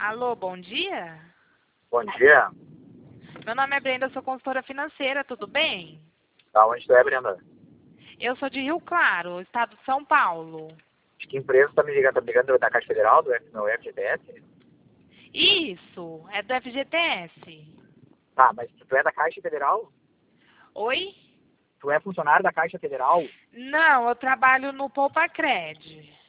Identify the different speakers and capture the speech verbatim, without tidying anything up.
Speaker 1: Alô, bom dia?
Speaker 2: Bom dia.
Speaker 1: Meu nome é Brenda, eu sou consultora financeira, tudo bem?
Speaker 2: Da onde tu é, Brenda?
Speaker 1: Eu sou de Rio Claro, estado de São Paulo.
Speaker 2: De que empresa tá me ligando? Tá me ligando da Caixa Federal, do F, não, F G T S?
Speaker 1: Isso, é do F G T S.
Speaker 2: Tá, mas tu é da Caixa Federal?
Speaker 1: Oi?
Speaker 2: Tu é funcionário da Caixa Federal?
Speaker 1: Não, eu trabalho no Poupa Cred.